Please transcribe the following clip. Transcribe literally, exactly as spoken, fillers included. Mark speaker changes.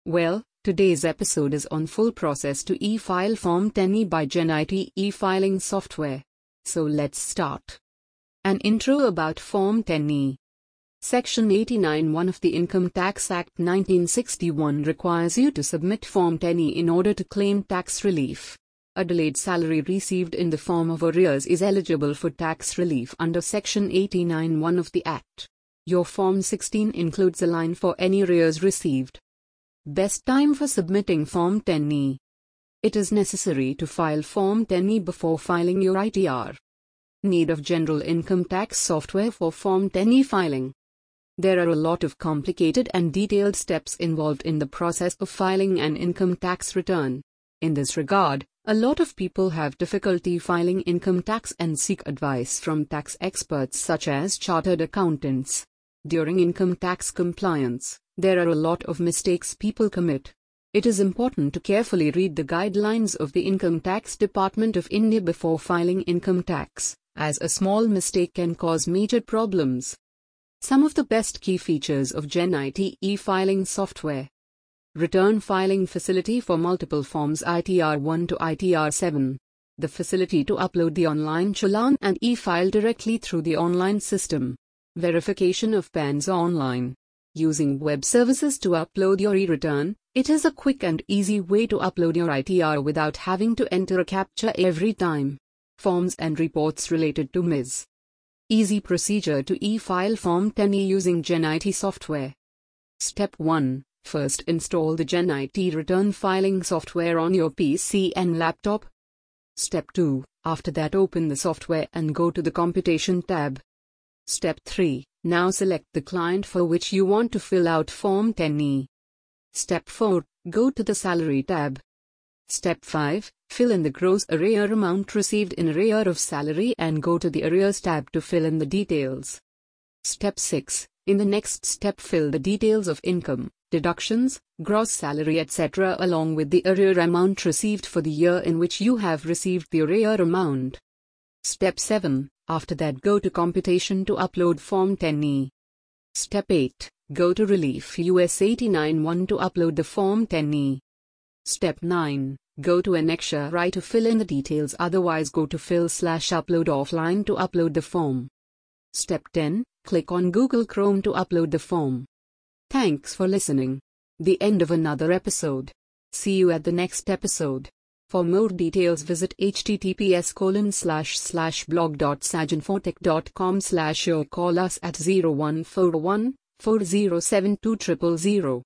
Speaker 1: Well, today's episode is on full process to e-file Form ten E by GenIT e-filing software. So let's start. An intro about Form ten E. Section eighty-nine point one of the Income Tax Act nineteen sixty-one requires you to submit Form ten E in order to claim tax relief. A delayed salary received in the form of arrears is eligible for tax relief under Section eighty-nine point one of the Act. Your Form sixteen includes a line for any arrears received. Best time for submitting Form ten E. It is necessary to file Form ten E before filing your I T R. Need of general income tax software for Form ten E filing. There are a lot of complicated and detailed steps involved in the process of filing an income tax return. In this regard, a lot of people have difficulty filing income tax and seek advice from tax experts such as chartered accountants. During income tax compliance, there are a lot of mistakes people commit. It is important to carefully read the guidelines of the Income Tax Department of India before filing income tax, as a small mistake can cause major problems. Some of the best key features of GenIT e-filing software. Return filing facility for multiple forms I T R one to I T R seven. The facility to upload the online challan and e-file directly through the online system. Verification of P A Ns online. Using web services to upload your e-return, it is a quick and easy way to upload your I T R without having to enter a CAPTCHA every time. Forms and reports related to M I S. Easy procedure to e-file Form ten E using GenIT software. Step one. First install the GenIT return filing software on your P C and laptop. Step two. After that, open the software and go to the Computation tab. Step three. Now select the client for which you want to fill out Form ten E. Step four. Go to the Salary tab. Step five. Fill in the gross arrear amount received in arrear of salary and go to the Arrears tab to fill in the details. Step six. In the next step, fill the details of income, deductions, gross salary et cetera along with the arrear amount received for the year in which you have received the arrear amount. Step seven. After that, go to Computation to upload Form ten E. Step eight. Go to Relief U S eighty-nine point one to upload the Form ten E. Step nine. Go to Annexure right to fill in the details, otherwise go to Fill slash Upload offline to upload the form. Step ten. Click on Google Chrome to upload the form. Thanks for listening. The end of another episode. See you at the next episode. For more details, visit https colon slash slash blog dot sajanfortech dot com slash or call us at zero one four one, four zero seven two zero zero zero.